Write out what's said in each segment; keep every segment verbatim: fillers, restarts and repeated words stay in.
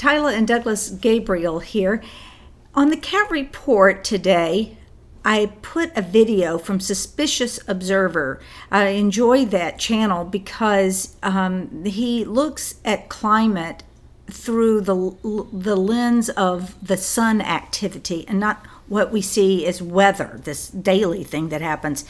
Tyler and Douglas Gabriel here. On the Cat Report today, I put a video from Suspicious Observer. I enjoy that channel because um, he looks at climate through the the lens of the sun activity and not what we see as weather, this daily thing that happens.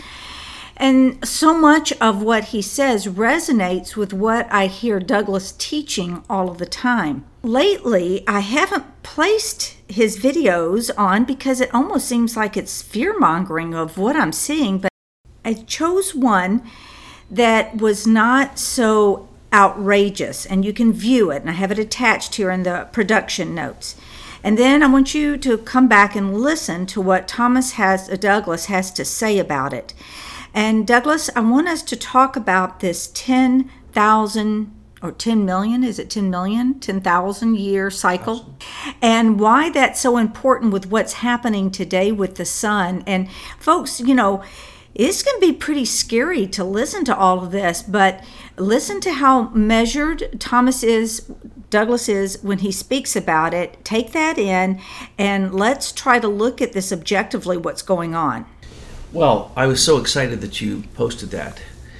And so much of what he says resonates with what I hear Douglas teaching all of the time. Lately, I haven't placed his videos on because it almost seems like it's fear-mongering of what I'm seeing, but I chose one that was not so outrageous, and you can view it, and I have it attached here in the production notes. And then I want you to come back and listen to what Thomas has, uh, Douglas has to say about it. And Douglas, I want us to talk about this ten thousand or ten million, is it ten million? ten thousand year cycle, and why that's so important with what's happening today with the sun. And folks, you know, it's going to be pretty scary to listen to all of this, but listen to how measured Thomas is, Douglas is, when he speaks about it. Take that in, and let's try to look at this objectively, what's going on. Well, I was so excited that you posted that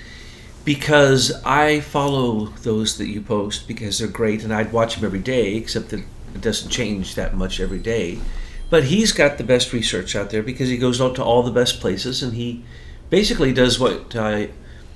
because I follow those that you post because they're great, and I'd watch them every day, except that it doesn't change that much every day. But he's got the best research out there because he goes out to all the best places, and he basically does what uh,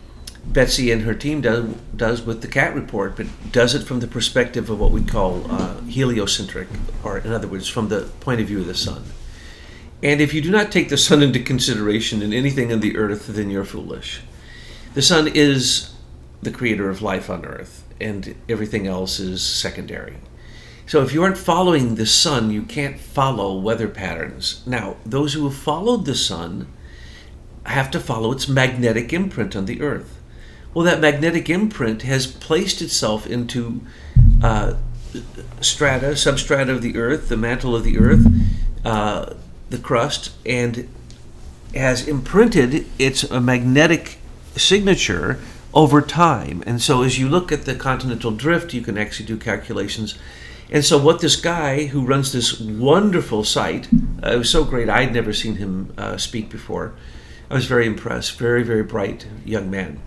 Betsy and her team does, does with the Cat Report, but does it from the perspective of what we call uh, heliocentric, or in other words, from the point of view of the sun. And if you do not take the sun into consideration in anything on the earth, then you're foolish. The sun is the creator of life on earth, and everything else is secondary. So if you aren't following the sun, you can't follow weather patterns. Now, those who have followed the sun have to follow its magnetic imprint on the earth. Well, that magnetic imprint has placed itself into uh, strata, substrata of the earth, the mantle of the earth, uh, the crust, and has imprinted its magnetic signature over time. And so as you look at the continental drift, you can actually do calculations. And so what this guy who runs this wonderful site, uh, it was so great, I'd never seen him uh, speak before. I was very impressed, very, very bright young man.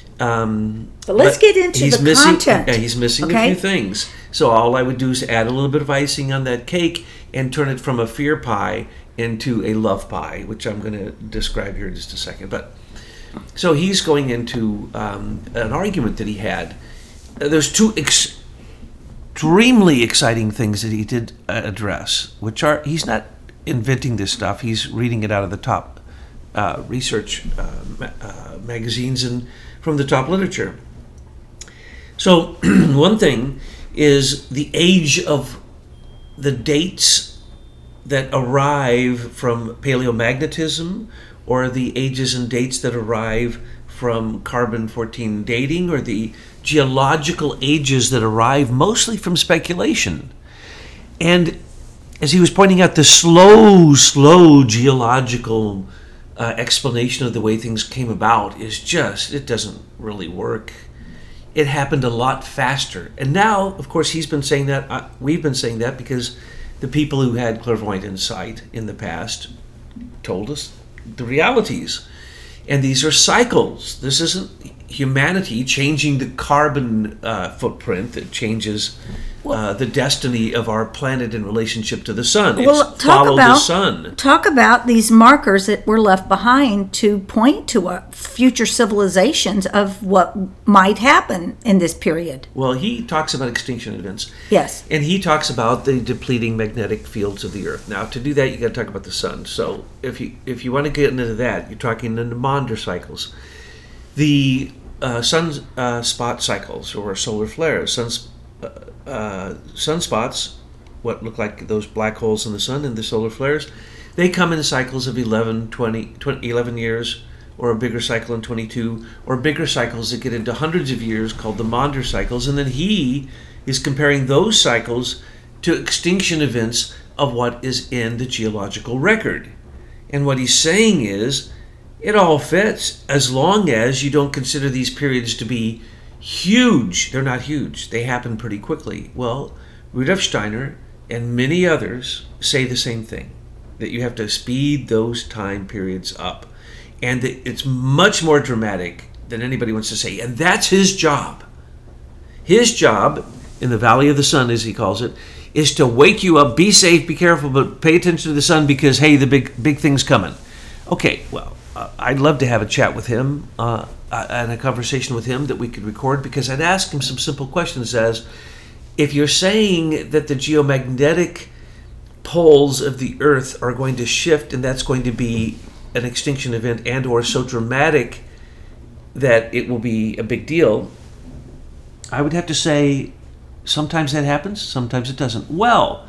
Um, but let's but get into he's the missing, content. Yeah, he's missing okay? a few things. So all I would do is add a little bit of icing on that cake and turn it from a fear pie into a love pie, which I'm going to describe here in just a second. But so he's going into um, an argument that he had. Uh, there's two ex- extremely exciting things that he did uh, address, which are, he's not inventing this stuff. He's reading it out of the top uh, research uh, ma- uh, magazines and from the top literature. So one thing is the age of the dates that arrive from paleomagnetism, or the ages and dates that arrive from carbon fourteen dating, or the geological ages that arrive mostly from speculation. And as he was pointing out, the slow, slow geological uh, explanation of the way things came about is just, it doesn't really work. It happened a lot faster. And now, of course, he's been saying that, uh, we've been saying that because the people who had clairvoyant insight in the past told us the realities. And these are cycles. This isn't humanity changing the carbon uh, footprint that changes uh, the destiny of our planet in relationship to the sun. Well, it's talk follow about, the sun. Talk about these markers that were left behind to point to a future civilizations of what might happen in this period. Well, he talks about extinction events. Yes. And he talks about the depleting magnetic fields of the earth. Now, to do that, you got to talk about the sun. So if you if you want to get into that, you're talking into Maunder cycles. The uh, sun uh, spot cycles, or solar flares, suns, uh, uh, sunspots, what look like those black holes in the sun and the solar flares, they come in cycles of eleven, twenty, twenty, eleven years, or a bigger cycle in twenty-two, or bigger cycles that get into hundreds of years called the Maunder cycles. And then he is comparing those cycles to extinction events of what is in the geological record. And what he's saying is, it all fits as long as you don't consider these periods to be huge. They're not huge. They happen pretty quickly. Well, Rudolf Steiner, and many others say the same thing, that you have to speed those time periods up. And that it's much more dramatic than anybody wants to say. And that's his job. His job, in the Valley of the Sun, as he calls it, is to wake you up, be safe, be careful, but pay attention to the sun because, hey, the big big thing's coming. Okay, well, uh, I'd love to have a chat with him uh, uh, and a conversation with him that we could record, because I'd ask him some simple questions as, if you're saying that the geomagnetic poles of the Earth are going to shift and that's going to be an extinction event and or so dramatic that it will be a big deal, I would have to say sometimes that happens, sometimes it doesn't. Well,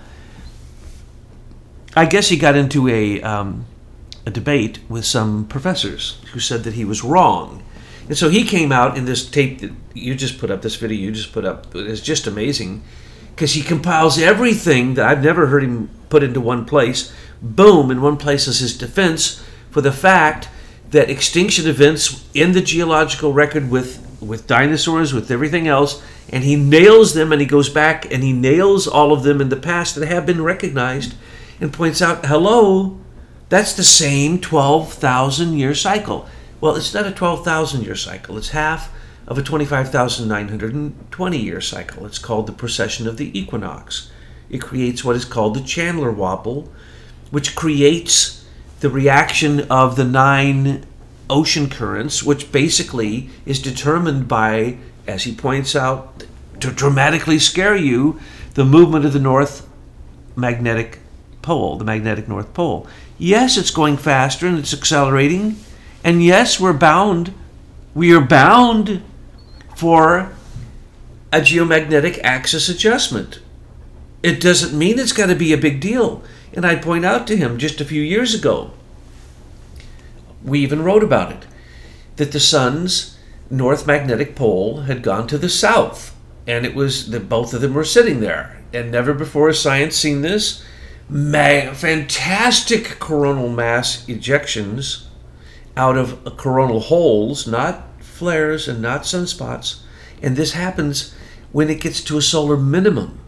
I guess he got into a um, a debate with some professors who said that he was wrong. And so he came out in this tape that you just put up, this video you just put up. It's just amazing because he compiles everything that I've never heard him put into one place. Boom, in one place is his defense for the fact that extinction events in the geological record with, with dinosaurs, with everything else, and he nails them, and he goes back and he nails all of them in the past that have been recognized and points out, hello, that's the same twelve thousand year cycle. Well, it's not a twelve thousand year cycle. It's half of a twenty-five thousand nine hundred twenty year cycle. It's called the precession of the equinox. It creates what is called the Chandler wobble, which creates the reaction of the nine ocean currents, which basically is determined by, as he points out, to dramatically scare you, the movement of the North Magnetic Pole, the magnetic North Pole. Yes, it's going faster and it's accelerating. And yes, we're bound, we are bound for a geomagnetic axis adjustment. It doesn't mean it's got to be a big deal. And I point out to him just a few years ago, we even wrote about it, that the sun's north magnetic pole had gone to the south. And it was that both of them were sitting there. And never before has science seen this. Ma- fantastic coronal mass ejections out of coronal holes, not flares and not sunspots. And this happens when it gets to a solar minimum.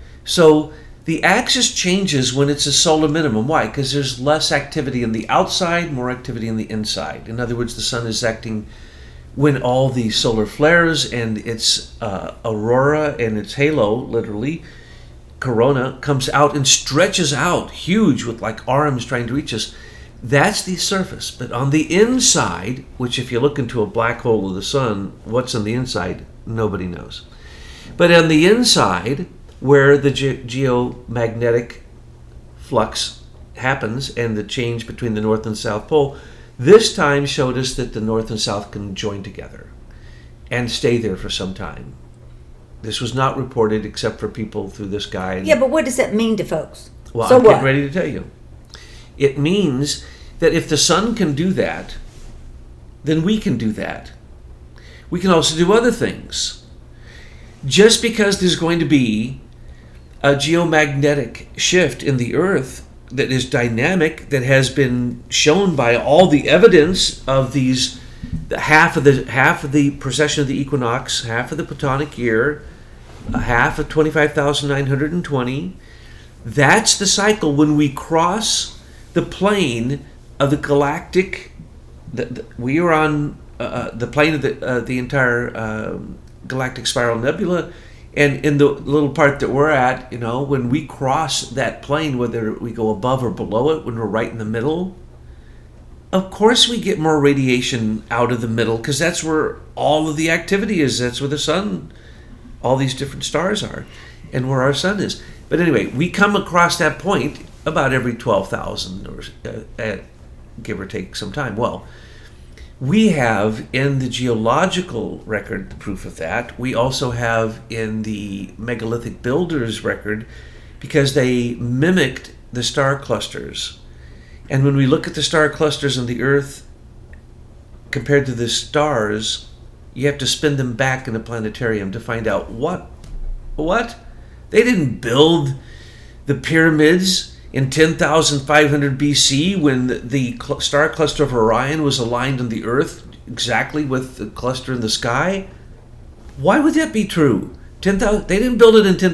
So the axis changes when it's a solar minimum. Why? Because there's less activity in the outside, more activity in the inside. In other words, the sun is acting when all the solar flares and its uh, aurora and its halo, literally, corona, comes out and stretches out huge with like arms trying to reach us. That's the surface. But on the inside, which if you look into a black hole of the sun, what's on the inside? Nobody knows. But on the inside, where the ge- geomagnetic flux happens and the change between the North and South Pole, this time showed us that the North and South can join together and stay there for some time. This was not reported except for people through this guy. Yeah, but what does that mean to folks? Well, so I'm what? getting ready to tell you. It means that if the sun can do that, then we can do that. We can also do other things. Just because there's going to be a geomagnetic shift in the Earth that is dynamic, that has been shown by all the evidence of these, half of the half of the precession of the equinox, half of the Platonic year, half of twenty-five thousand nine hundred twenty, that's the cycle when we cross the plane of the galactic. The, the, we are on uh, the plane of the uh, the entire uh, galactic spiral nebula, and in the little part that we're at, you know, when we cross that plane, whether we go above or below it, when we're right in the middle, of course we get more radiation out of the middle because that's where all of the activity is. That's where the sun, all these different stars are, and where our sun is. But anyway, we come across that point about every twelve thousand, or uh, uh, give or take some time. Well, we have in the geological record the proof of that. We also have in the megalithic builders record, because they mimicked the star clusters. And when we look at the star clusters on the Earth compared to the stars, you have to spin them back in a planetarium to find out what, what? They didn't build the pyramids in ten thousand five hundred B C when the, the cl- star cluster of Orion was aligned on the Earth exactly with the cluster in the sky. Why would that be true? ten thousand, they didn't build it in ten thousand.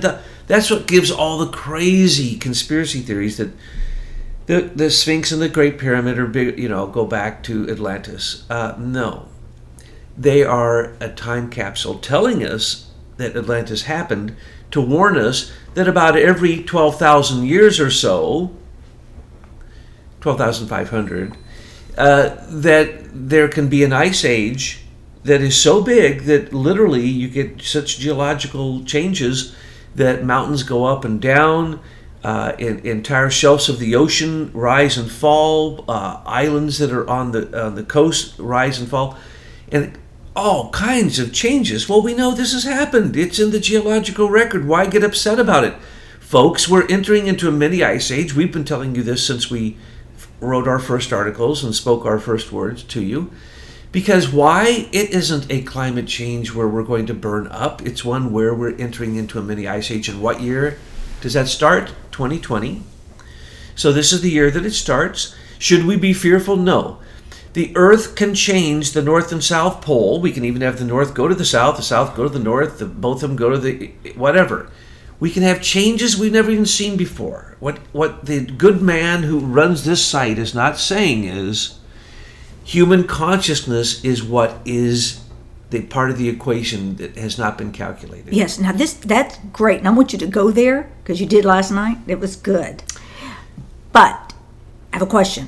That's what gives all the crazy conspiracy theories that the the Sphinx and the Great Pyramid are big, you know, go back to Atlantis. Uh, no, they are a time capsule telling us that Atlantis happened to warn us that about every twelve thousand years or so, twelve thousand five hundred, uh, that there can be an ice age that is so big that literally you get such geological changes that mountains go up and down, uh, in, entire shelves of the ocean rise and fall, uh, islands that are on the on the coast rise and fall, and all kinds of changes. Well, we know this has happened. It's in the geological record. Why get upset about it? Folks, we're entering into a mini ice age. We've been telling you this since we wrote our first articles and spoke our first words to you. Because why? It isn't a climate change where we're going to burn up. It's one where we're entering into a mini ice age. And what year does that start? twenty twenty. So this is the year that it starts. Should we be fearful? No. The Earth can change the North and South Pole. We can even have the North go to the South, the South go to the North, the, both of them go to the whatever. We can have changes we've never even seen before. What what the good man who runs this site is not saying is human consciousness is what is the part of the equation that has not been calculated. Yes, now this that's great. And I want you to go there because you did last night. It was good. But I have a question.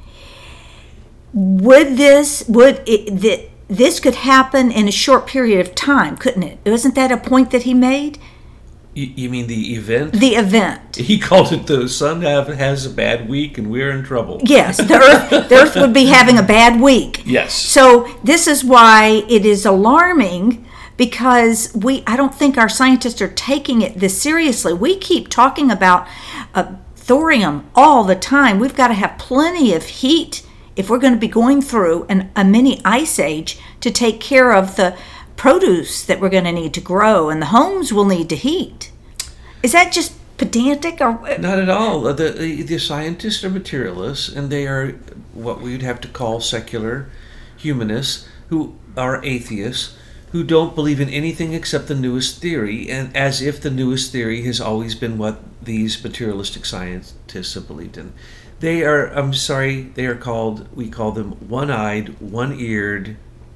Would this would it, that this could happen in a short period of time, couldn't it? Wasn't that a point that he made? You, you mean the event? The event. He called it the sun have, has a bad week and we're in trouble. Yes, the earth, the earth would be having a bad week. Yes. So this is why it is alarming, because we I don't think our scientists are taking it this seriously. We keep talking about uh, thorium all the time. We've got to have plenty of heat if we're going to be going through an, a mini ice age to take care of the produce that we're going to need to grow, and the homes will need to heat. Is that just pedantic? Or not at all. The, the, the scientists are materialists, and they are what we would have to call secular humanists, who are atheists, who don't believe in anything except the newest theory, and as if the newest theory has always been what these materialistic scientists have believed in. They are, I'm sorry, they are called, we call them one-eyed, one-eared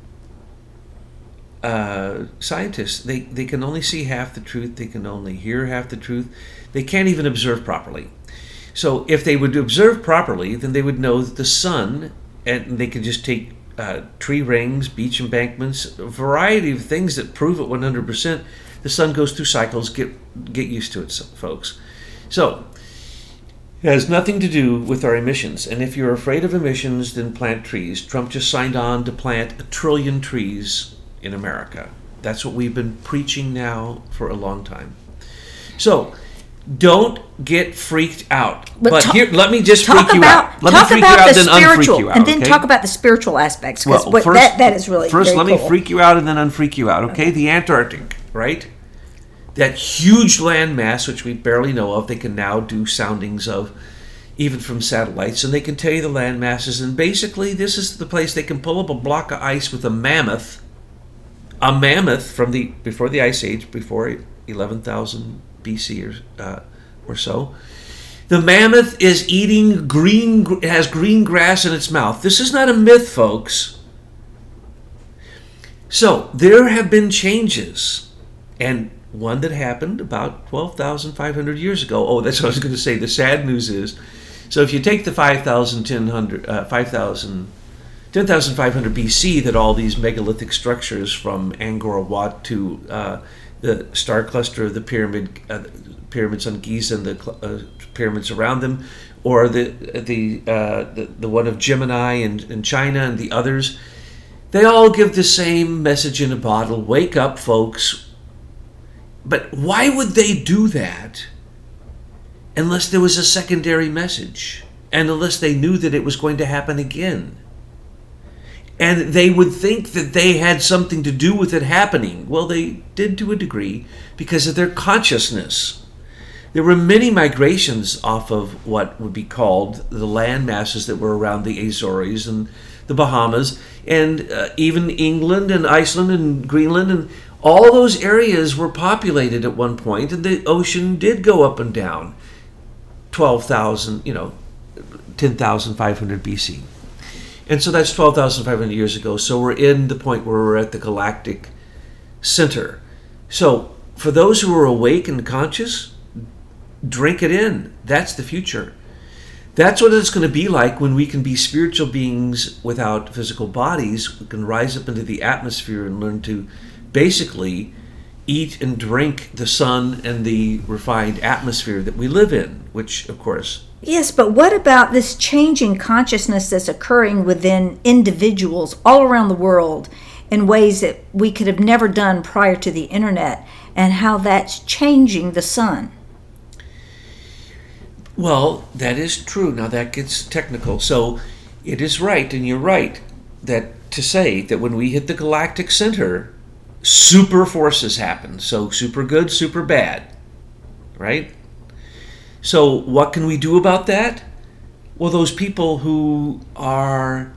uh, scientists. They they can only see half the truth. They can only hear half the truth. They can't even observe properly. So if they would observe properly, then they would know that the sun, and they could just take uh, tree rings, beach embankments, a variety of things that prove it one hundred percent. The sun goes through cycles. Get, get used to it, folks. So it has nothing to do with our emissions. And if you're afraid of emissions, then plant trees. Trump just signed on to plant a trillion trees in America. That's what we've been preaching now for a long time. So don't get freaked out. But, but ta- here, let me just freak you about, out. Let talk me freak about you out, the then unfreak you out. And then okay? talk about the spiritual aspects, because well, that, that is really First, very let cool. me freak you out and then unfreak you out, okay? okay? The Antarctic, right? That huge landmass, which we barely know of, they can now do soundings of, even from satellites, and they can tell you the land masses. And basically, this is the place they can pull up a block of ice with a mammoth, a mammoth from the before the Ice Age, before eleven thousand B C or uh, or so. The mammoth is eating green, it has green grass in its mouth. This is not a myth, folks. So there have been changes, and one that happened about twelve thousand five hundred years ago. Oh, that's what I was going to say. The sad news is, so if you take the five thousand, ten hundred, uh, five thousand, ten thousand five hundred B C that all these megalithic structures from Angkor Wat to uh, the star cluster of the pyramid, uh, pyramids on Giza and the uh, pyramids around them, or the the, uh, the the one of Gemini in, in China and the others, they all give the same message in a bottle. Wake up, folks. But why would they do that unless there was a secondary message, and unless they knew that it was going to happen again? And they would think that they had something to do with it happening. Well, they did to a degree because of their consciousness. There were many migrations off of what would be called the land masses that were around the Azores and the Bahamas, and uh, even England and Iceland and Greenland, and All those areas were populated at one point, and the ocean did go up and down. twelve thousand, you know, ten thousand five hundred B C. And so that's twelve thousand five hundred years ago. So we're in the point where we're at the galactic center. So for those who are awake and conscious, drink it in. That's the future. That's what it's going to be like when we can be spiritual beings without physical bodies. We can rise up into the atmosphere and learn to basically eat and drink the sun and the refined atmosphere that we live in, which, of course... Yes, but what about this changing consciousness that's occurring within individuals all around the world in ways that we could have never done prior to the internet, and how that's changing the sun? Well, that is true. Now that gets technical. So it is right, and you're right, that to say that when we hit the galactic center, super forces happen. So super good, super bad, right? So what can we do about that? Well, those people who are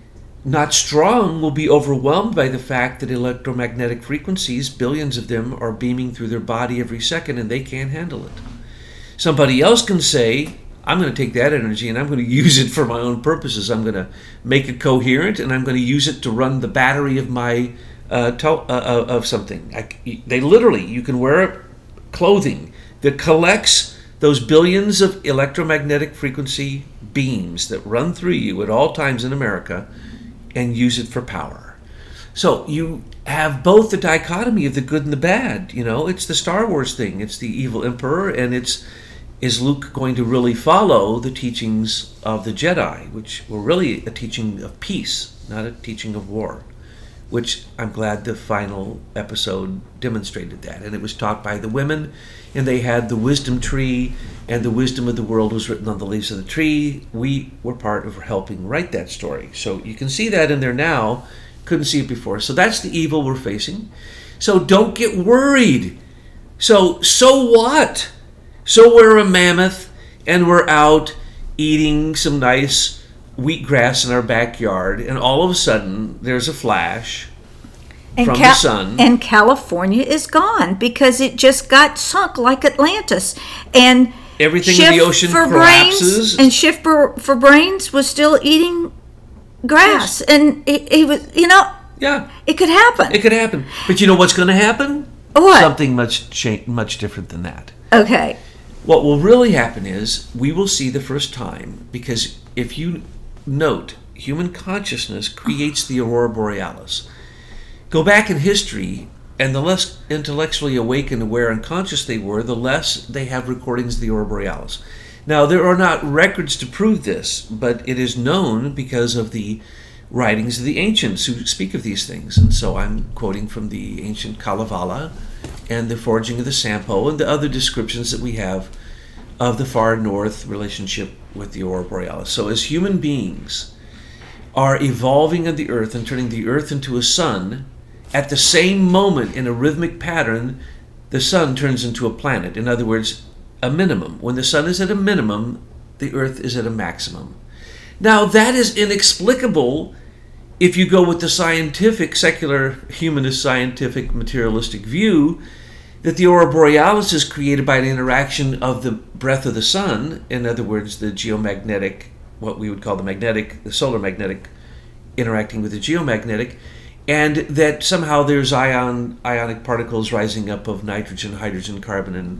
not strong will be overwhelmed by the fact that electromagnetic frequencies, billions of them, are beaming through their body every second, and they can't handle it. Somebody else can say, I'm going to take that energy and I'm going to use it for my own purposes. I'm going to make it coherent, and I'm going to use it to run the battery of my uh, tel- uh, of something. I, they literally, you can wear clothing that collects those billions of electromagnetic frequency beams that run through you at all times in America and use it for power. So you have both the dichotomy of the good and the bad. You know, it's the Star Wars thing. It's the evil emperor, and it's, is Luke going to really follow the teachings of the Jedi, which were really a teaching of peace, not a teaching of war, which I'm glad the final episode demonstrated that. And it was taught by the women, and they had the wisdom tree, and the wisdom of the world was written on the leaves of the tree. We were part of helping write that story. So you can see that in there now. Couldn't see it before. So that's the evil we're facing. So don't get worried. So, so what? So we're a mammoth, and we're out eating some nice wheatgrass in our backyard, and all of a sudden there's a flash and from Cal- the sun. And California is gone because it just got sunk like Atlantis. And everything Shift in the ocean for collapses. Brains, and Shift for, for Brains was still eating grass. Yes. And he, he was, you know, yeah, it could happen. It could happen. But you know what's going to happen? What? Something much cha- much different than that. Okay. What will really happen is we will see the first time, because if you note, human consciousness creates the aurora borealis. Go back in history, and the less intellectually awakened, aware, and conscious they were, the less they have recordings of the aurora borealis. Now, there are not records to prove this, but it is known because of the writings of the ancients who speak of these things. And so I'm quoting from the ancient Kalevala and the forging of the Sampo and the other descriptions that we have of the far north relationship with the aurora borealis. So as human beings are evolving on the earth and turning the earth into a sun, at the same moment in a rhythmic pattern, the sun turns into a planet. In other words, a minimum. When the sun is at a minimum, the earth is at a maximum. Now, that is inexplicable if you go with the scientific, secular, humanist, scientific, materialistic view that the aurora borealis is created by an interaction of the breath of the sun, in other words, the geomagnetic, what we would call the magnetic, the solar magnetic interacting with the geomagnetic, and that somehow there's ion, ionic particles rising up of nitrogen, hydrogen, carbon, and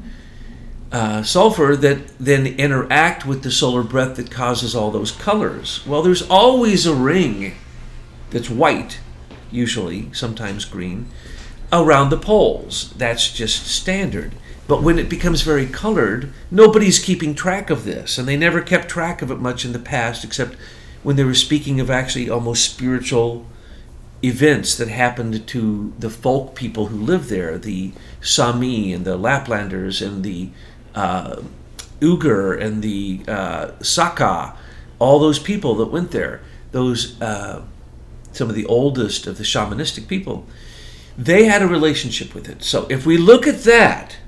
Uh, sulfur that then interact with the solar breath that causes all those colors. Well, there's always a ring that's white, usually, sometimes green, around the poles. That's just standard. But when it becomes very colored, nobody's keeping track of this, and they never kept track of it much in the past, except when they were speaking of actually almost spiritual events that happened to the folk people who lived there, the Sami and the Laplanders and the Uh, Ugur and the uh, Saka, all those people that went there, those uh, some of the oldest of the shamanistic people, they had a relationship with it. So if we look at that,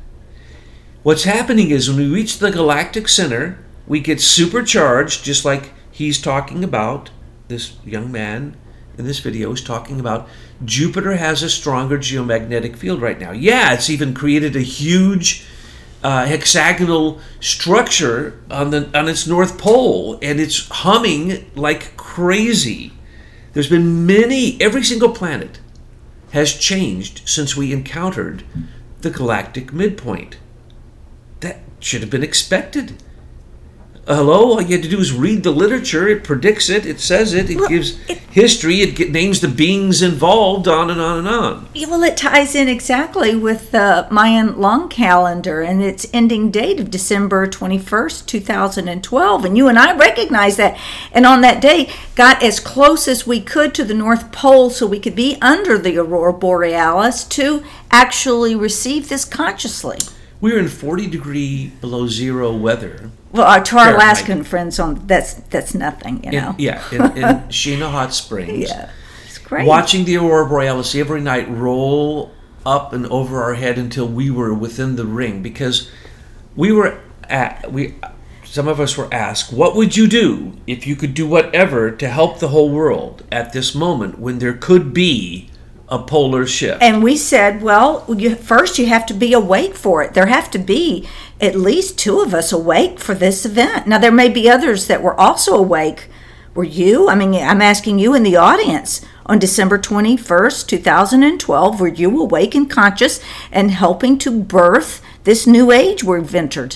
what's happening is when we reach the galactic center, we get supercharged, just like he's talking about, this young man in this video is talking about Jupiter has a stronger geomagnetic field right now. Yeah, it's even created a huge uh, hexagonal structure on the on its north pole, and it's humming like crazy. There's been many, every single planet has changed since we encountered the galactic midpoint. That should have been expected. Uh, hello, all you had to do is read the literature. It predicts it, it says it, it well, gives it, history, it get, names the beings involved, on and on and on. Well, it ties in exactly with the Mayan long calendar and its ending date of December twenty-first, two thousand twelve. And you and I recognize that. And on that day, got as close as we could to the North Pole so we could be under the Aurora Borealis to actually receive this consciously. We were in forty degree below zero weather. Well, our, to our Alaskan friends, on that's that's nothing, you know. In, yeah, in, in Sheena Hot Springs. Yeah, it's great. Watching the Aurora Borealis every night roll up and over our head until we were within the ring, because we were at we. Some of us were asked, "What would you do if you could do whatever to help the whole world at this moment when there could be a polar shift?" And we said, well, you, first you have to be awake for it. There have to be at least two of us awake for this event. Now, there may be others that were also awake. Were you? I mean, I'm asking you in the audience. On December twenty-first, two thousand twelve, were you awake and conscious and helping to birth this new age we've entered?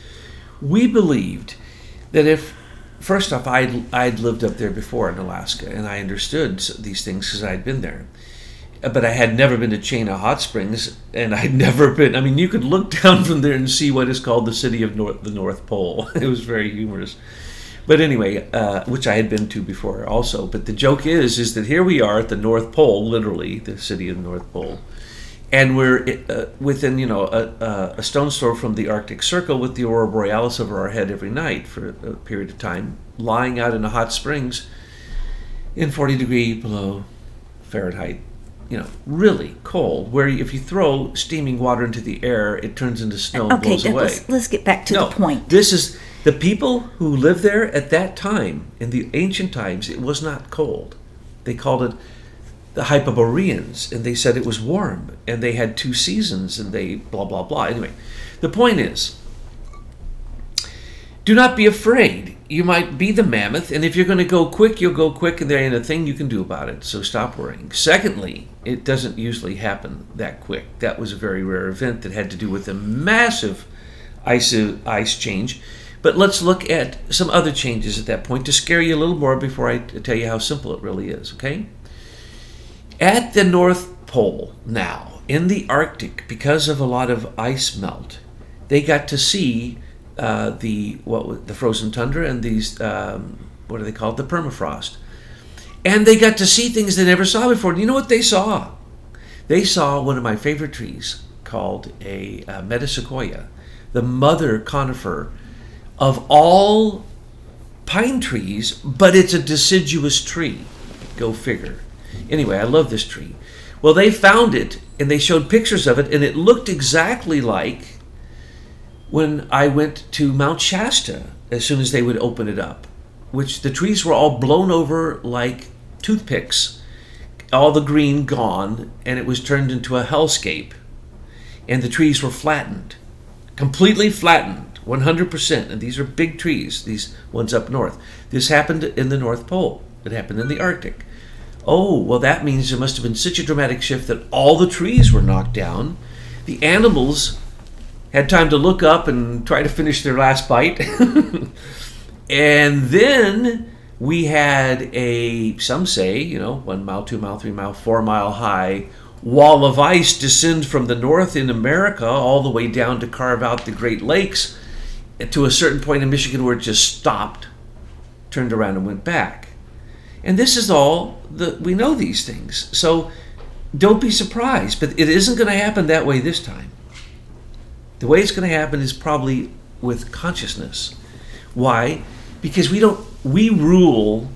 We believed that if, first off, I'd, I'd lived up there before in Alaska, and I understood these things because I'd been there. But I had never been to Sheena Hot Springs, and I'd never been. I mean, you could look down from there and see what is called the city of North, the North Pole. It was very humorous. But anyway, uh, which I had been to before also. But the joke is, is that here we are at the North Pole, literally the city of the North Pole, and we're uh, within, you know, a, a stone's throw from the Arctic Circle with the Aurora Borealis over our head every night for a period of time, lying out in the hot springs in forty degree below Fahrenheit. You know, really cold, where if you throw steaming water into the air, it turns into snow and okay, blows away. Let's, let's get back to no, the point. This is, the people who lived there at that time, in the ancient times, it was not cold. They called it the Hyperboreans, and they said it was warm, and they had two seasons, and they blah, blah, blah. Anyway, the point is, do not be afraid. You might be the mammoth, and if you're going to go quick, you'll go quick, and there ain't a thing you can do about it, so stop worrying. Secondly, it doesn't usually happen that quick. That was a very rare event that had to do with a massive ice, ice change. But let's look at some other changes at that point to scare you a little more before I tell you how simple it really is, okay? At the North Pole now, in the Arctic, because of a lot of ice melt, they got to see Uh, the what the frozen tundra and these um, what are they called, the permafrost, and they got to see things they never saw before. And you know what they saw? They saw one of my favorite trees called a uh, metasequoia, the mother conifer of all pine trees, but it's a deciduous tree. Go figure. Anyway, I love this tree. Well, they found it and they showed pictures of it, and it looked exactly like when I went to Mount Shasta as soon as they would open it up, which the trees were all blown over like toothpicks, all the green gone, and it was turned into a hellscape. And the trees were flattened, completely flattened, one hundred percent. And these are big trees, these ones up north. This happened in the North Pole. It happened in the Arctic. Oh, well, that means there must have been such a dramatic shift that all the trees were knocked down. The animals had time to look up and try to finish their last bite. And then we had a, some say, you know, one mile, two mile, three mile, four mile high wall of ice descend from the north in America all the way down to carve out the Great Lakes to a certain point in Michigan where it just stopped, turned around and went back. And this is all, the, we know these things. So don't be surprised, but it isn't going to happen that way this time. The way it's going to happen is probably with consciousness. Why? Because we don't, we rule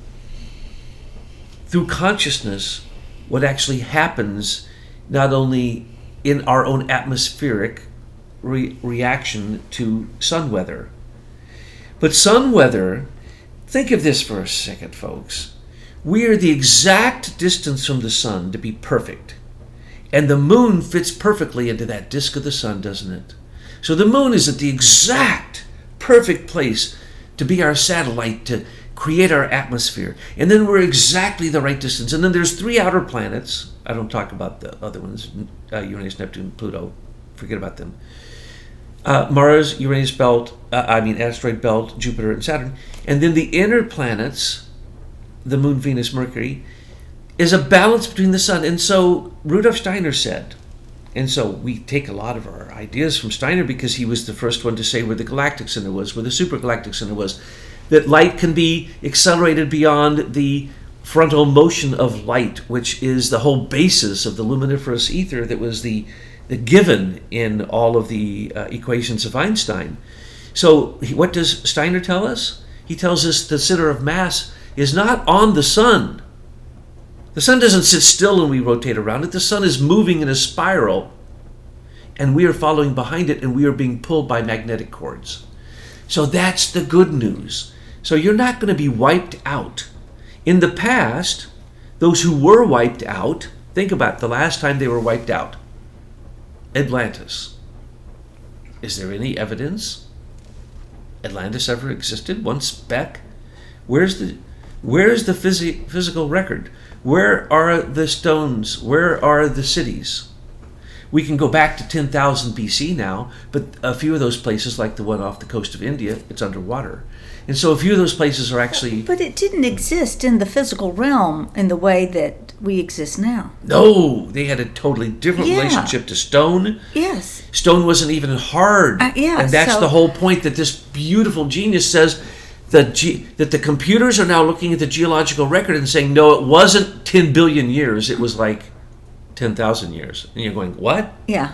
through consciousness what actually happens not only in our own atmospheric re- reaction to sun weather, but sun weather, think of this for a second, folks. We are the exact distance from the sun to be perfect. And the moon fits perfectly into that disk of the sun, doesn't it? So the moon is at the exact perfect place to be our satellite, to create our atmosphere. And then we're exactly the right distance. And then there's three outer planets. I don't talk about the other ones, uh, Uranus, Neptune, Pluto. Forget about them. Uh, Mars, Uranus belt, uh, I mean asteroid belt, Jupiter and Saturn. And then the inner planets, the moon, Venus, Mercury, is a balance between the sun. And so Rudolf Steiner said, and so we take a lot of our ideas from Steiner because he was the first one to say where the galactic center was, where the supergalactic center was, that light can be accelerated beyond the frontal motion of light, which is the whole basis of the luminiferous ether that was the, the given in all of the uh, equations of Einstein. So he, what does Steiner tell us? He tells us the center of mass is not on the sun. The sun doesn't sit still when we rotate around it. The sun is moving in a spiral, and we are following behind it, and we are being pulled by magnetic cords. So that's the good news. So you're not going to be wiped out. In the past, those who were wiped out, think about the last time they were wiped out. Atlantis. Is there any evidence Atlantis ever existed? One speck? Where's the where's the phys- physical record? Where are the stones? Where are the cities? We can go back to ten thousand B C now, but a few of those places, like the one off the coast of India, it's underwater. And so a few of those places are actually... But it didn't exist in the physical realm in the way that we exist now. No, they had a totally different Yeah. relationship to stone. Yes. Stone wasn't even hard. Uh, yeah, and that's so- the whole point, that this beautiful genius says that, ge- that the computers are now looking at the geological record and saying, no, it wasn't ten billion years. It was like ten thousand years. And you're going, what? Yeah.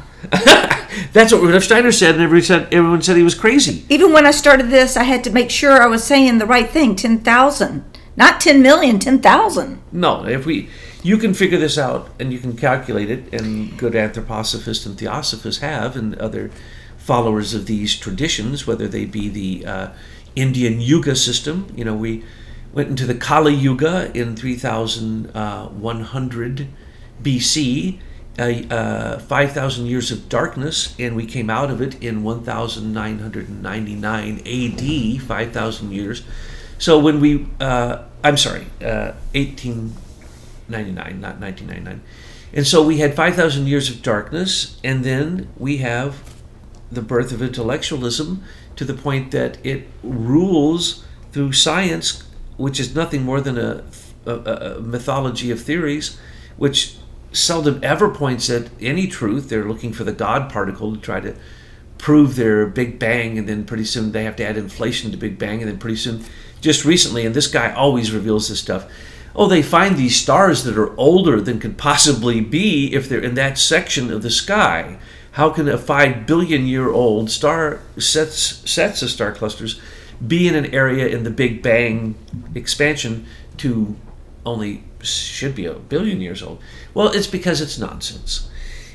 That's what Rudolf Steiner said, and everyone said, everyone said he was crazy. Even when I started this, I had to make sure I was saying the right thing, ten thousand. Not ten million, ten thousand. No, if we, you can figure this out, and you can calculate it, and good anthroposophists and theosophists have, and other followers of these traditions, whether they be the uh, Indian Yuga system. You know, we went into the Kali Yuga in three thousand one hundred B C, uh, uh, five thousand years of darkness, and we came out of it in one thousand nine hundred ninety-nine A D, five thousand years. So when we, uh, I'm sorry, uh, eighteen ninety-nine, not nineteen ninety-nine. And so we had five thousand years of darkness, and then we have the birth of intellectualism to the point that it rules through science, which is nothing more than a, a, a mythology of theories, which seldom ever points at any truth. They're looking for the God particle to try to prove their Big Bang, and then pretty soon they have to add inflation to Big Bang, and then pretty soon, just recently, and this guy always reveals this stuff, oh, they find these stars that are older than could possibly be if they're in that section of the sky. How can a five billion year old star sets sets of star clusters be in an area in the Big Bang expansion to only should be a billion years old? Well, it's because it's nonsense.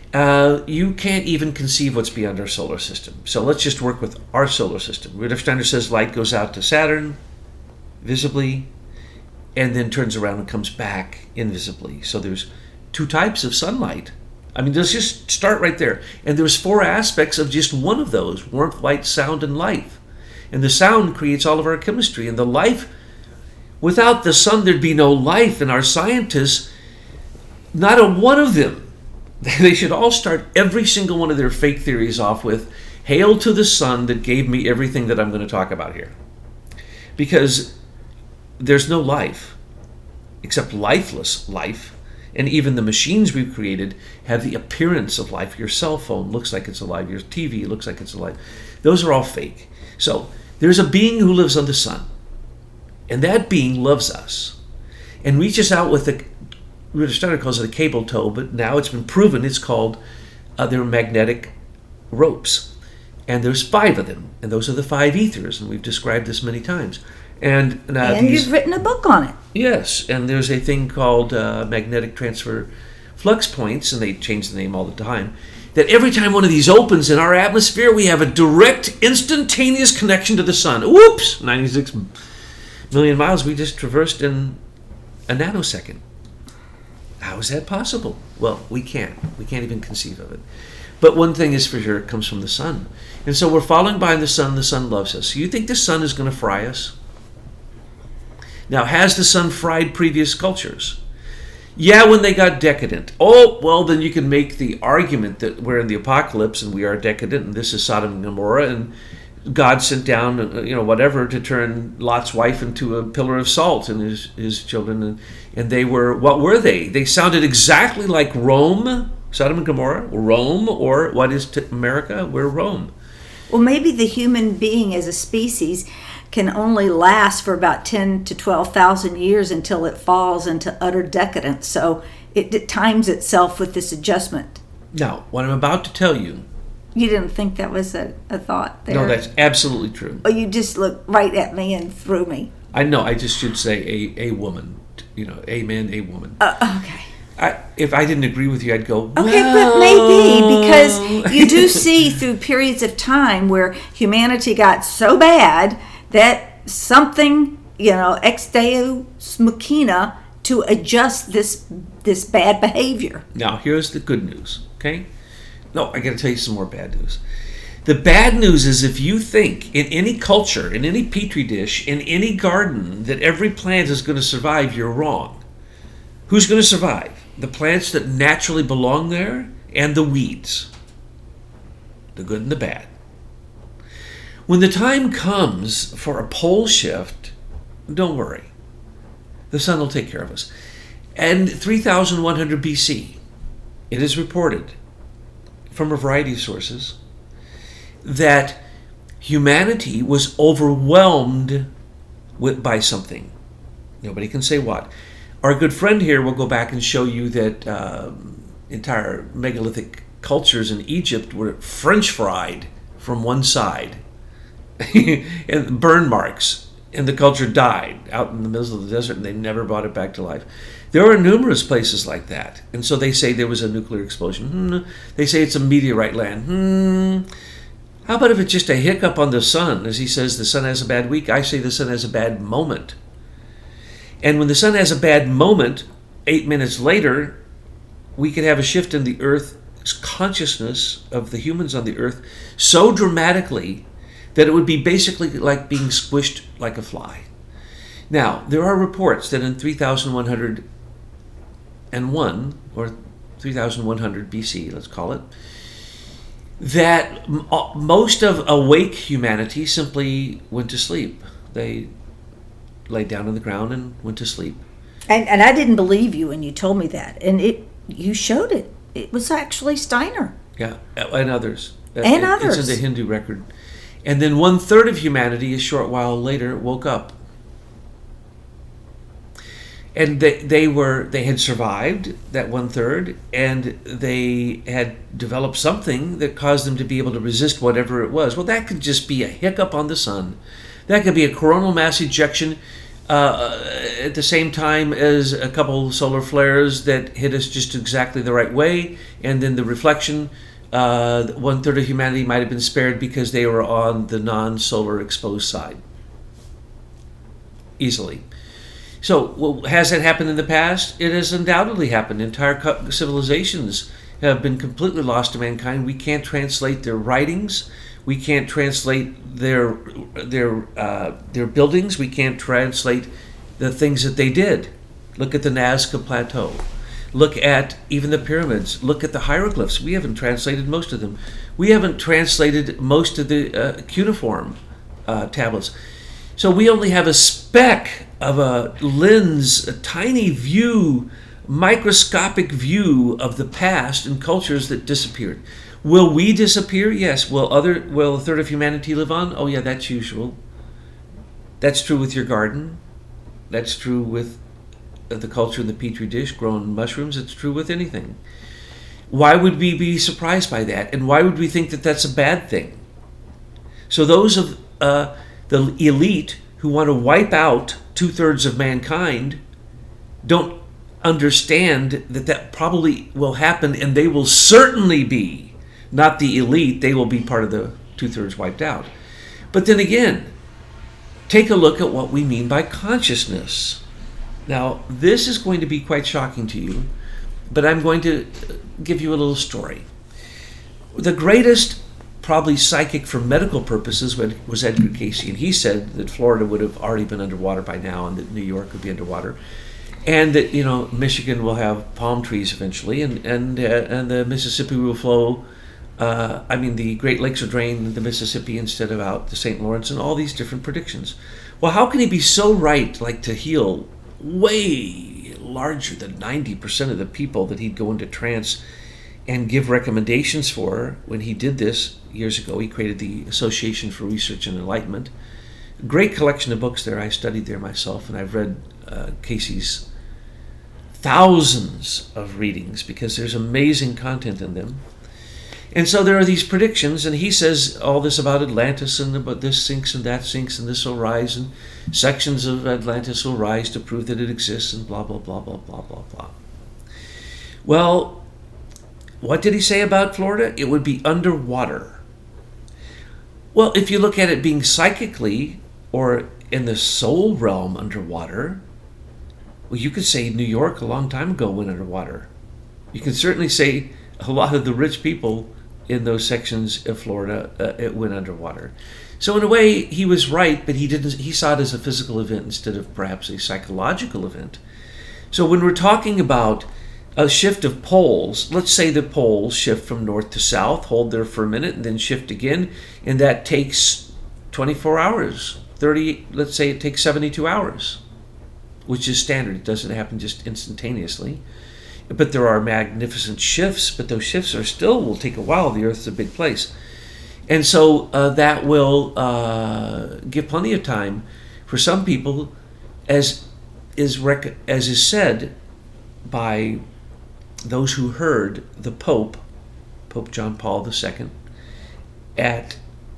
Uh, you can't even conceive what's beyond our solar system. So let's just work with our solar system. Rudolf Steiner says light goes out to Saturn visibly, and then turns around and comes back invisibly. So there's two types of sunlight. I mean, let's just start right there. And there's four aspects of just one of those: warmth, light, sound, and life. And the sound creates all of our chemistry. And the life, without the sun, there'd be no life. And our scientists, not a one of them, they should all start every single one of their fake theories off with, "Hail to the sun that gave me everything that I'm going to talk about here." Because there's no life, except lifeless life. And even the machines we've created have the appearance of life. Your cell phone looks like it's alive. Your T V looks like it's alive. Those are all fake. So there's a being who lives on the sun. And that being loves us and reaches out with a, Rudolf Steiner calls it a cable tow, but now it's been proven it's called, uh, they're magnetic ropes. And there's five of them. And those are the five ethers. And we've described this many times. And, uh, and these, you've written a book on it. Yes, and there's a thing called uh, magnetic transfer flux points, and they change the name all the time, that every time one of these opens in our atmosphere, we have a direct, instantaneous connection to the sun. Whoops! ninety-six million miles we just traversed in a nanosecond. How is that possible? Well, we can't. We can't even conceive of it. But one thing is for sure, it comes from the sun. And so we're falling behind the sun. The sun loves us. So you think the sun is going to fry us? Now, has the sun fried previous cultures? Yeah, when they got decadent. Oh, well, then you can make the argument that we're in the apocalypse and we are decadent, and this is Sodom and Gomorrah, and God sent down, you know, whatever, to turn Lot's wife into a pillar of salt and his, his children. And, and they were, what were they? They sounded exactly like Rome, Sodom and Gomorrah, Rome, or what is to America? We're Rome. Well, maybe the human being as a species can only last for about ten to twelve thousand years until it falls into utter decadence. So it, it times itself with this adjustment. Now, what I'm about to tell you. You didn't think that was a, a thought there? No, that's absolutely true. Oh, you just looked right at me and threw me. I know. I just should say a, a woman. You know, a man, a woman. Uh, okay. I, if I didn't agree with you, I'd go, well. Okay, but maybe, because you do see through periods of time where humanity got so bad that something, you know, ex deus machina, to adjust this this bad behavior. Now, here's the good news, okay? No, I got to tell you some more bad news. The bad news is if you think in any culture, in any petri dish, in any garden, that every plant is going to survive, you're wrong. Who's going to survive? The plants that naturally belong there and the weeds. The good and the bad. When the time comes for a pole shift, don't worry. The sun will take care of us. And three thousand one hundred B C, it is reported from a variety of sources that humanity was overwhelmed with, by something. Nobody can say what. Our good friend here will go back and show you that uh, entire megalithic cultures in Egypt were French fried from one side and burn marks, and the culture died out in the middle of the desert, and they never brought it back to life. There are numerous places like that, and so they say there was a nuclear explosion. Hmm. They say it's a meteorite land. Hmm. How about if it's just a hiccup on the sun? As he says, the sun has a bad week. I say the sun has a bad moment. And when the sun has a bad moment, eight minutes later, we could have a shift in the Earth's consciousness of the humans on the Earth so dramatically that it would be basically like being squished like a fly. Now, there are reports that in three thousand one hundred one, or three thousand one hundred B C, let's call it, that m- most of awake humanity simply went to sleep. They laid down on the ground and went to sleep. And and I didn't believe you when you told me that. And it you showed it. It was actually Steiner. Yeah, and others. And it, others. It's in the Hindu record. And then one third of humanity a short while later woke up. And they they were they had survived, that one third, and they had developed something that caused them to be able to resist whatever it was. Well, that could just be a hiccup on the sun. That could be a coronal mass ejection uh, at the same time as a couple solar flares that hit us just exactly the right way, and then the reflection. Uh, one third of humanity might have been spared because they were on the non-solar exposed side. Easily. So, well, has that happened in the past? It has undoubtedly happened. Entire civilizations have been completely lost to mankind. We can't translate their writings. We can't translate their their uh, their buildings. We can't translate the things that they did. Look at the Nazca Plateau. Look at even the pyramids. Look at the hieroglyphs. We haven't translated most of them. We haven't translated most of the uh, cuneiform uh, tablets. So we only have a speck of a lens, a tiny view, microscopic view of the past and cultures that disappeared. Will we disappear? Yes. Will other? Will a third of humanity live on? Oh yeah, that's usual. That's true with your garden. That's true with the culture in the petri dish, growing mushrooms. It's true with anything. Why would we be surprised by that? And why would we think that that's a bad thing? So those of uh, the elite who want to wipe out two-thirds of mankind don't understand that that probably will happen, and they will certainly be not the elite. They will be part of the two-thirds wiped out. But then again, take a look at what we mean by consciousness. Now, this is going to be quite shocking to you, but I'm going to give you a little story. The greatest, probably psychic for medical purposes, was Edgar Cayce, and he said that Florida would have already been underwater by now, and that New York would be underwater, and that, you know, Michigan will have palm trees eventually, and and uh, and the Mississippi will flow. Uh, I mean, the Great Lakes will drain the Mississippi instead of out the Saint Lawrence, and all these different predictions. Well, how can he be so right, like to heal way larger than ninety percent of the people that he'd go into trance and give recommendations for? When he did this years ago, he created the Association for Research and Enlightenment. Great collection of books there. I studied there myself, and I've read uh, Cayce's thousands of readings because there's amazing content in them. And so there are these predictions, and he says all this about Atlantis, and about this sinks and that sinks, and this will rise, and sections of Atlantis will rise to prove that it exists, and blah, blah, blah, blah, blah, blah, blah. Well, what did he say about Florida? It would be underwater. Well, if you look at it being psychically or in the soul realm underwater, well, you could say New York a long time ago went underwater. You can certainly say a lot of the rich people in those sections of Florida, uh, it went underwater. So in a way, he was right, but he didn't. He saw it as a physical event instead of perhaps a psychological event. So when we're talking about a shift of poles, let's say the poles shift from north to south, hold there for a minute, and then shift again, and that takes twenty-four hours. thirty. Let's say it takes seventy-two hours, which is standard. It doesn't happen just instantaneously. But there are magnificent shifts, but those shifts are still will take a while. The Earth's a big place. And so uh, that will uh, give plenty of time for some people, as is rec- as is said by those who heard the Pope, Pope John Paul the Second, at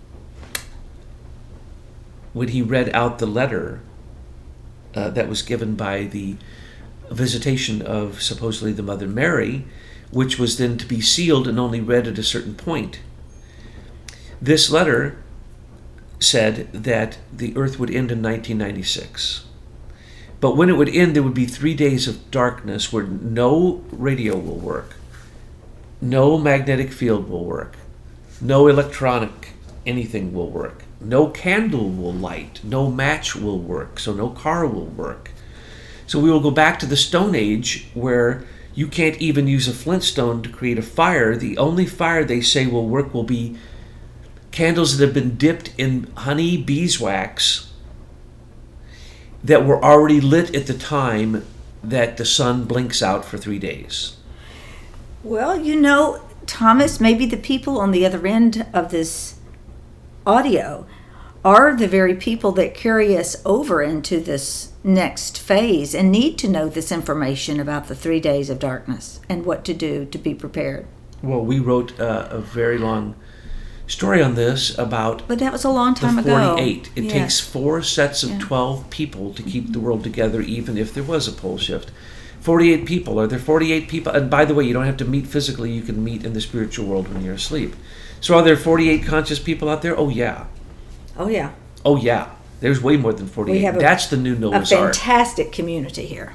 when he read out the letter uh, that was given by the visitation of supposedly the Mother Mary, which was then to be sealed and only read at a certain point. This letter said that the Earth would end in nineteen ninety-six. But when it would end, there would be three days of darkness where no radio will work, no magnetic field will work, no electronic anything will work, no candle will light, no match will work, so no car will work. So we will go back to the Stone Age where you can't even use a flintstone to create a fire. The only fire they say will work will be candles that have been dipped in honey beeswax that were already lit at the time that the sun blinks out for three days. Well, you know, Thomas, maybe the people on the other end of this audio are the very people that carry us over into this next phase and need to know this information about the three days of darkness and what to do to be prepared. Well, we wrote uh, a very long story on this about but that was a long time the forty-eight. ago. It yes. takes four sets of yeah. twelve people to keep the world together, even if there was a pole shift. forty-eight people. Are there forty-eight people? And by the way, you don't have to meet physically. You can meet in the spiritual world when you're asleep. So are there forty-eight conscious people out there? Oh, yeah. Oh, yeah. Oh, yeah. There's way more than forty-eight. We have a, That's the new Noah's Ark. A fantastic community here.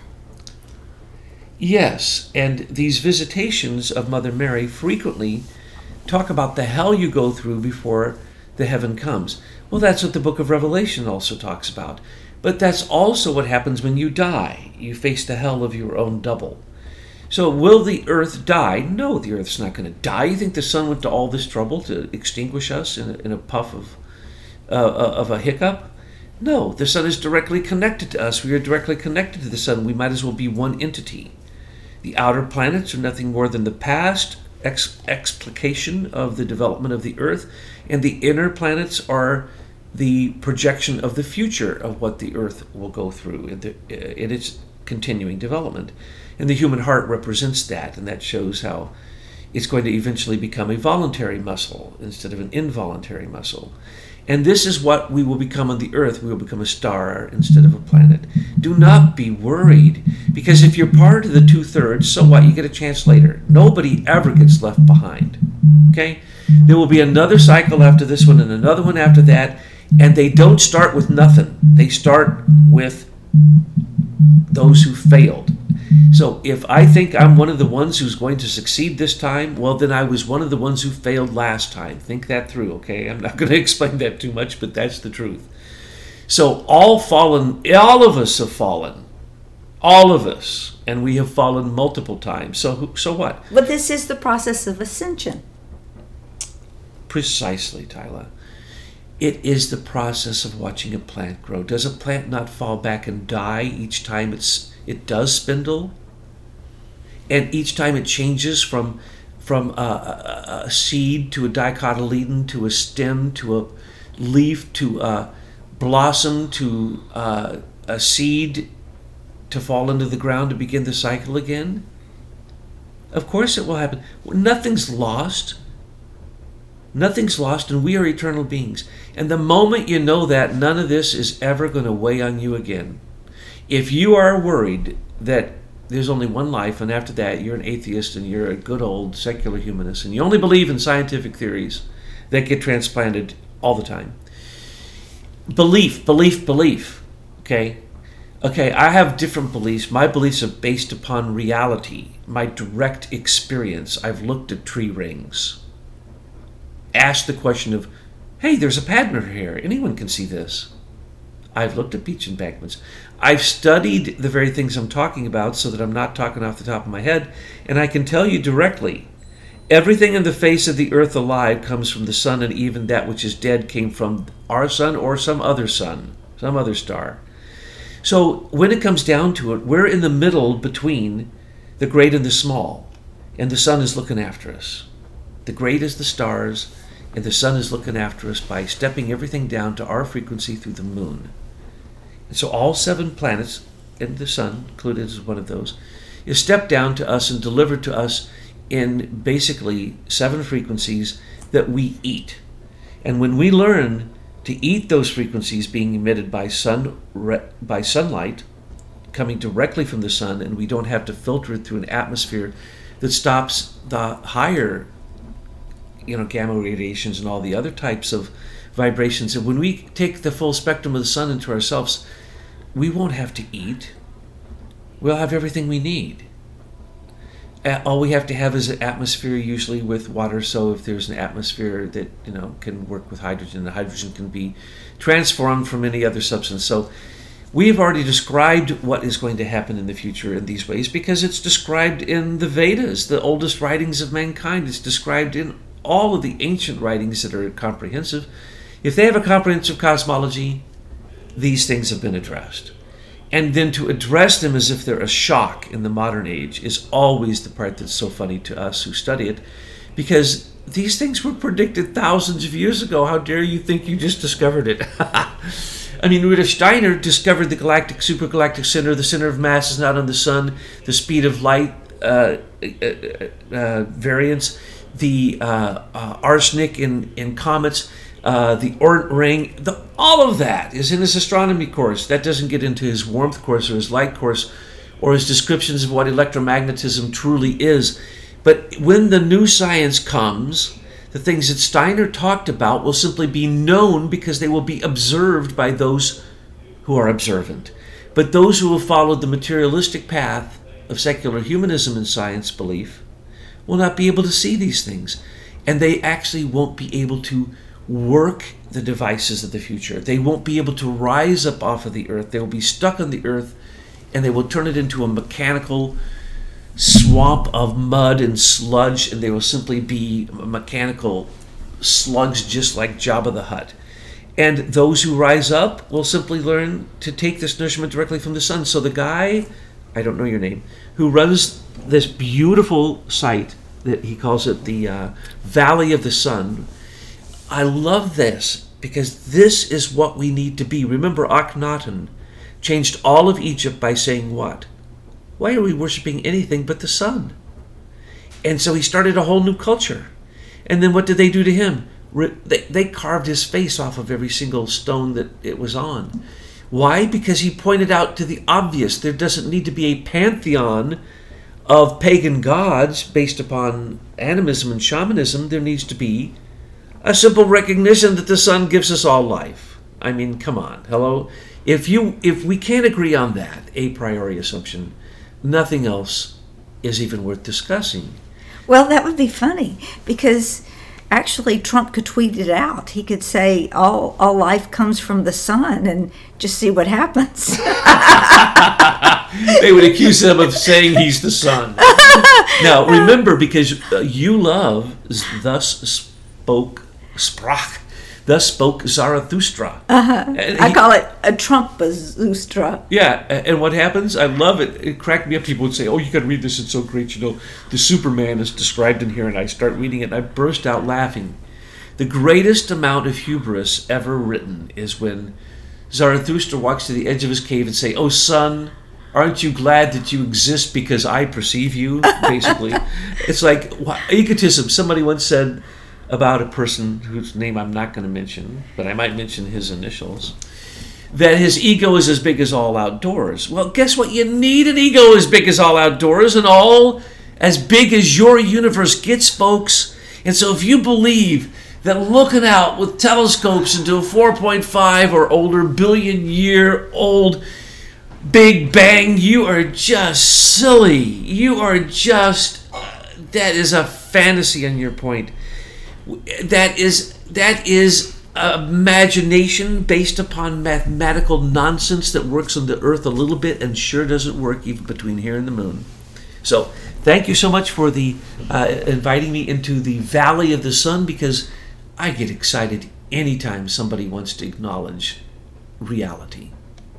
Yes, and these visitations of Mother Mary frequently talk about the hell you go through before the heaven comes. Well, that's what the book of Revelation also talks about. But that's also what happens when you die. You face the hell of your own double. So will the earth die? No, the earth's not going to die. You think the sun went to all this trouble to extinguish us in a, in a puff of, uh, of a hiccup? No, the sun is directly connected to us. We are directly connected to the sun. We might as well be one entity. The outer planets are nothing more than the past ex- explication of the development of the earth, and the inner planets are the projection of the future of what the earth will go through in, the, in its continuing development. And the human heart represents that, and that shows how it's going to eventually become a voluntary muscle instead of an involuntary muscle. And this is what we will become on the earth. We will become a star instead of a planet. Do not be worried, because if you're part of the two-thirds, so what? You get a chance later. Nobody ever gets left behind. Okay? There will be another cycle after this one and another one after that, and they don't start with nothing. They start with those who failed. So if I think I'm one of the ones who's going to succeed this time, well, then I was one of the ones who failed last time. Think that through, okay? I'm not going to explain that too much, but that's the truth. So all fallen, all of us have fallen. All of us. And we have fallen multiple times. So so what? But this is the process of ascension. Precisely, Tyla. It is the process of watching a plant grow. Does a plant not fall back and die each time it's it does spindle? And each time it changes from from a, a, a seed to a dicotyledon to a stem to a leaf to a blossom to a, a seed to fall into the ground to begin the cycle again? Of course it will happen. Nothing's lost. Nothing's lost, and we are eternal beings. And the moment you know that, none of this is ever going to weigh on you again. If you are worried that there's only one life, and after that you're an atheist and you're a good old secular humanist, and you only believe in scientific theories that get transplanted all the time. Belief, belief, belief. Okay? Okay, I have different beliefs. My beliefs are based upon reality, my direct experience. I've looked at tree rings. Asked the question of, hey, there's a pattern here. Anyone can see this. I've looked at beach embankments. I've studied the very things I'm talking about so that I'm not talking off the top of my head, and I can tell you directly, everything in the face of the earth alive comes from the sun, and even that which is dead came from our sun or some other sun, some other star. So when it comes down to it, we're in the middle between the great and the small, and the sun is looking after us. The great is the stars, and the sun is looking after us by stepping everything down to our frequency through the moon. And so all seven planets, and the sun included as one of those, is stepped down to us and delivered to us in basically seven frequencies that we eat. And when we learn to eat those frequencies being emitted by sun by sunlight coming directly from the sun, and we don't have to filter it through an atmosphere that stops the higher, you know, gamma radiations and all the other types of vibrations. And when we take the full spectrum of the sun into ourselves, we won't have to eat. We'll have everything we need. All we have to have is an atmosphere, usually with water. So if there's an atmosphere that, you know, can work with hydrogen, the hydrogen can be transformed from any other substance. So we've already described what is going to happen in the future in these ways because it's described in the Vedas, the oldest writings of mankind. It's described in all of the ancient writings that are comprehensive. If they have a comprehensive cosmology, these things have been addressed. And then to address them as if they're a shock in the modern age is always the part that's so funny to us who study it, because these things were predicted thousands of years ago. How dare you think you just discovered it? I mean, Rudolf Steiner discovered the galactic, supergalactic center. The center of mass is not on the sun. The speed of light uh, uh, uh, variance, the uh, uh, arsenic in, in comets, Uh, the Oort ring, the, all of that is in his astronomy course. That doesn't get into his warmth course or his light course or his descriptions of what electromagnetism truly is. But when the new science comes, the things that Steiner talked about will simply be known because they will be observed by those who are observant. But those who have followed the materialistic path of secular humanism and science belief will not be able to see these things. And they actually won't be able to work the devices of the future. They won't be able to rise up off of the earth. They will be stuck on the earth, and they will turn it into a mechanical swamp of mud and sludge, and they will simply be mechanical slugs just like Jabba the Hutt. And those who rise up will simply learn to take this nourishment directly from the sun. So the guy, I don't know your name, who runs this beautiful site that he calls it the uh, Valley of the Sun, I love this because this is what we need to be. Remember, Akhenaten changed all of Egypt by saying what? Why are we worshiping anything but the sun? And so he started a whole new culture. And then what did they do to him? They, they carved his face off of every single stone that it was on. Why? Because he pointed out to the obvious. There doesn't need to be a pantheon of pagan gods based upon animism and shamanism. There needs to be a simple recognition that the sun gives us all life. I mean, come on, hello. If you if we can't agree on that a priori assumption, nothing else is even worth discussing. Well, that would be funny because actually Trump could tweet it out. He could say all all life comes from the sun and just see what happens. They would accuse him of saying he's the sun. Now, remember, because uh, you love thus spoke sprach, thus spoke Zarathustra. Uh-huh. And I he- call it a Trumpazustra. Yeah, a- and what happens? I love it. It cracked me up. People would say, "Oh, you got to read this. It's so great." You know, the Superman is described in here, and I start reading it, and I burst out laughing. The greatest amount of hubris ever written is when Zarathustra walks to the edge of his cave and say, "Oh, son, aren't you glad that you exist because I perceive you?" Basically, it's like wha- egotism. Somebody once said about a person whose name I'm not going to mention, but I might mention his initials, that his ego is as big as all outdoors. Well, guess what? You need an ego as big as all outdoors and all as big as your universe gets, folks. And so if you believe that looking out with telescopes into a four point five or older billion year old Big Bang, you are just silly. You are just, that is a fantasy on your point. That is that is imagination based upon mathematical nonsense that works on the Earth a little bit and sure doesn't work even between here and the moon. So thank you so much for the uh, inviting me into the Valley of the Sun, because I get excited anytime somebody wants to acknowledge reality.